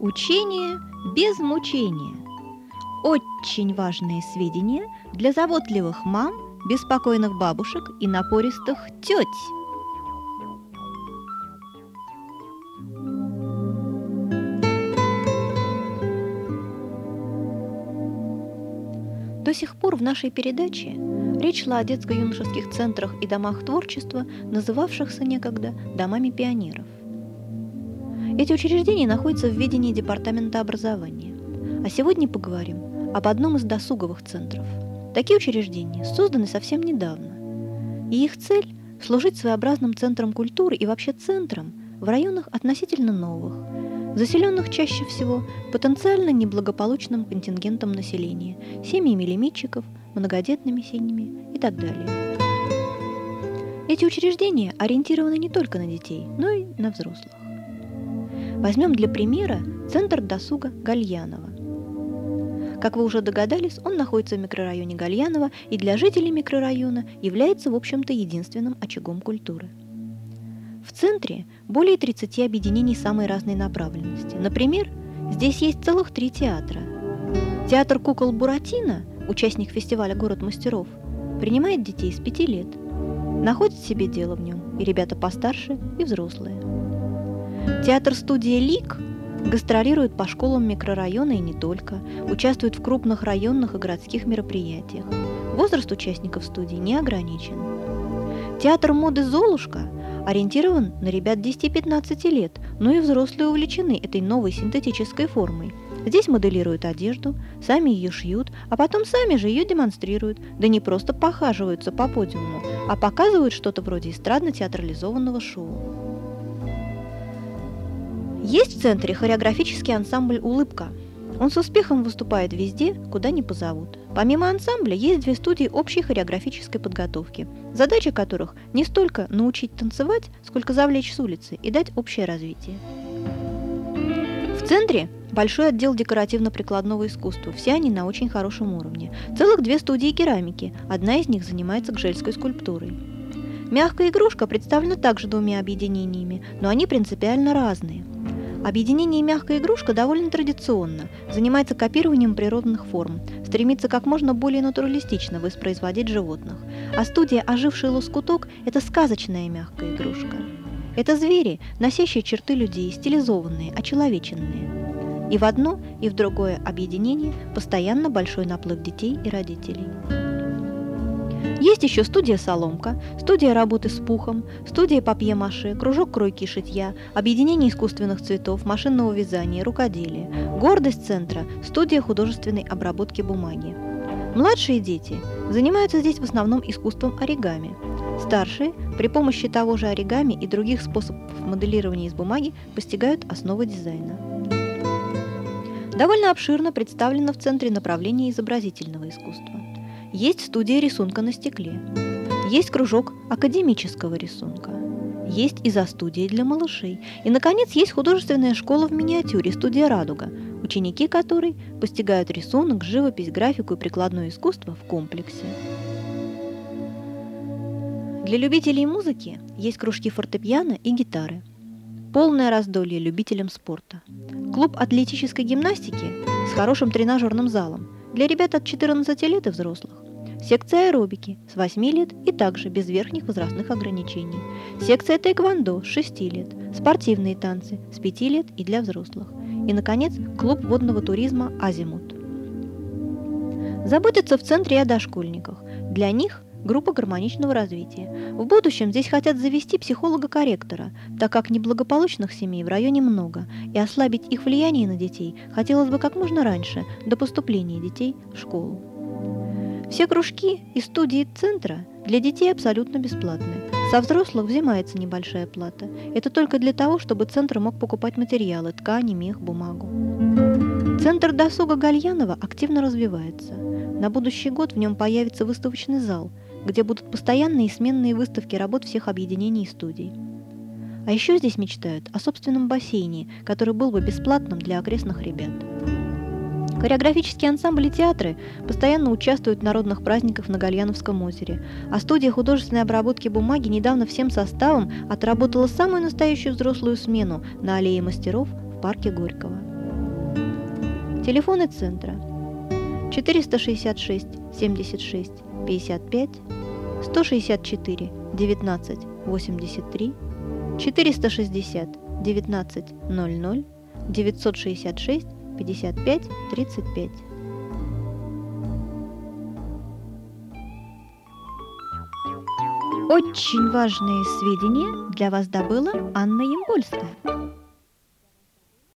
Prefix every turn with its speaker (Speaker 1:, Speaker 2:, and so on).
Speaker 1: Учение без мучения. Очень важные сведения для заботливых мам, беспокойных бабушек и напористых теть. До сих пор в нашей передаче речь шла о детско-юношеских центрах и домах творчества, называвшихся некогда домами пионеров. Эти учреждения находятся в ведении Департамента образования. А сегодня поговорим об одном из досуговых центров. Такие учреждения созданы совсем недавно. И их цель – служить своеобразным центром культуры и вообще центром в районах относительно новых, заселенных чаще всего потенциально неблагополучным контингентом населения, семьями лимитчиков, многодетными семьями и так далее. Эти учреждения ориентированы не только на детей, но и на взрослых. Возьмем для примера центр досуга Гальянова. Как вы уже догадались, он находится в микрорайоне Гальянова и для жителей микрорайона является, в общем-то, единственным очагом культуры. В центре более 30 объединений самой разной направленности. Например, здесь есть целых 3 театра. Театр кукол Буратино, участник фестиваля «Город мастеров», принимает детей с 5 лет. Находит себе дело в нем и ребята постарше, и взрослые. Театр-студия «Лик» гастролирует по школам микрорайона и не только, участвует в крупных районных и городских мероприятиях. Возраст участников студии не ограничен. Театр моды «Золушка» ориентирован на ребят 10-15 лет, но и взрослые увлечены этой новой синтетической формой. Здесь моделируют одежду, сами ее шьют, а потом сами же ее демонстрируют, да не просто похаживаются по подиуму, а показывают что-то вроде эстрадно-театрализованного шоу. Есть в центре хореографический ансамбль «Улыбка». Он с успехом выступает везде, куда ни позовут. Помимо ансамбля есть 2 студии общей хореографической подготовки, задача которых не столько научить танцевать, сколько завлечь с улицы и дать общее развитие. В центре большой отдел декоративно-прикладного искусства, все они на очень хорошем уровне. Целых 2 студии керамики, одна из них занимается гжельской скульптурой. Мягкая игрушка представлена также 2 объединениями, но они принципиально разные. Объединение «Мягкая игрушка» довольно традиционно, занимается копированием природных форм, стремится как можно более натуралистично воспроизводить животных. А студия «Оживший лоскуток» – это сказочная мягкая игрушка. Это звери, носящие черты людей, стилизованные, очеловеченные. И в одно, и в другое объединение постоянно большой наплыв детей и родителей. Есть еще студия «Соломка», студия работы с пухом, студия папье-маше, кружок кройки и шитья, объединение искусственных цветов, машинного вязания, рукоделия. Гордость центра – студия художественной обработки бумаги. Младшие дети занимаются здесь в основном искусством оригами. Старшие при помощи того же оригами и других способов моделирования из бумаги постигают основы дизайна. Довольно обширно представлено в центре направление изобразительного искусства. Есть студия рисунка на стекле, есть кружок академического рисунка, есть изо-студия для малышей, и, наконец, есть художественная школа в миниатюре, студия «Радуга», ученики которой постигают рисунок, живопись, графику и прикладное искусство в комплексе. Для любителей музыки есть кружки фортепиано и гитары. Полное раздолье любителям спорта. Клуб атлетической гимнастики с хорошим тренажерным залом для ребят от 14 лет и взрослых. Секция аэробики с 8 лет и также без верхних возрастных ограничений. Секция тэквондо с 6 лет. Спортивные танцы с 5 лет и для взрослых. И, наконец, клуб водного туризма «Азимут». Заботятся в центре и о дошкольниках. Для них группа гармоничного развития. В будущем здесь хотят завести психолога-корректора, так как неблагополучных семей в районе много, и ослабить их влияние на детей хотелось бы как можно раньше, до поступления детей в школу. Все кружки и студии центра для детей абсолютно бесплатны. Со взрослых взимается небольшая плата. Это только для того, чтобы центр мог покупать материалы, ткани, мех, бумагу. Центр досуга Гальянова активно развивается. На будущий год в нем появится выставочный зал, где будут постоянные и сменные выставки работ всех объединений и студий. А еще здесь мечтают о собственном бассейне, который был бы бесплатным для окрестных ребят. Хореографические ансамбли и театры постоянно участвуют в народных праздниках на Гальяновском озере, а студия художественной обработки бумаги недавно всем составом отработала самую настоящую взрослую смену на аллее мастеров в парке Горького. Телефоны центра 466 76 55, 164 19 83, 460 19 00, 966 55 35. Очень важные сведения для вас добыла Анна Ямпольская.